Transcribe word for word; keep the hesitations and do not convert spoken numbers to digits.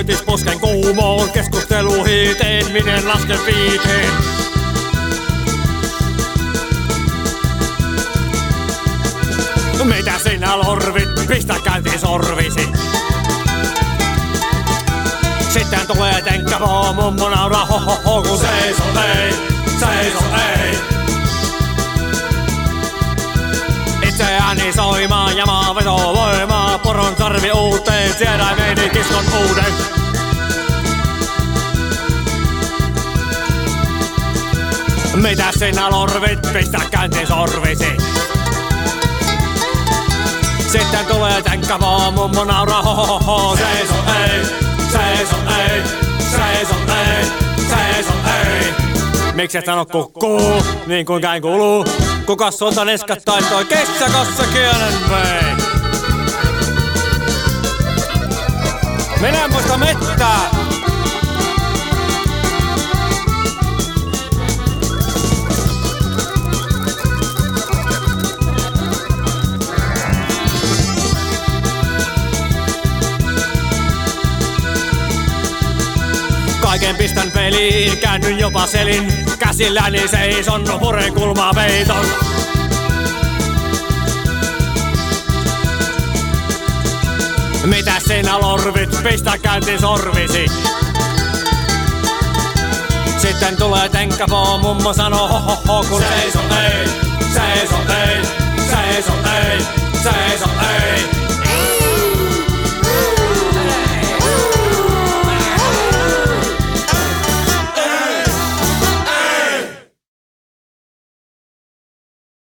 soitis posken kuumoon, keskustelu hiiteen, minen lasken viiteen. Mitä sinä lorvit, pistä käyntiin sorvisi. Sitten tulee tenkkäpoo, mummo nauraa ho ho ho, kun seiso ei, seiso ei. Itseäni soimaan ja maa vetoo voimaa, poron sarvi uuteen, siellä meni kiskon uuden. Mitä sinä lorvit, pistä käyntiin sorvisi. Sitten tulee tenkkäpoo, mummo nauraa ho ho ho, seiso ei, seiso ei, seiso ei, seiso ei. Miksi et sano kukkuu, niin kuin käin kuuluu? Kukas sulta niskat taittoi kesäkossa kielen vei? Minä en muista mettää. Kaiken pistän peliin, käännyn jopa selin. Käsilläni seison, puren kulmaa peiton. Mitä sinä lorvit, pistä käyntiin sorvisi. Sitten tulee tenkkäpoo, mummo sanoo ho ho ho, kun seiso ei, seiso ei, seiso ei, seiso ei.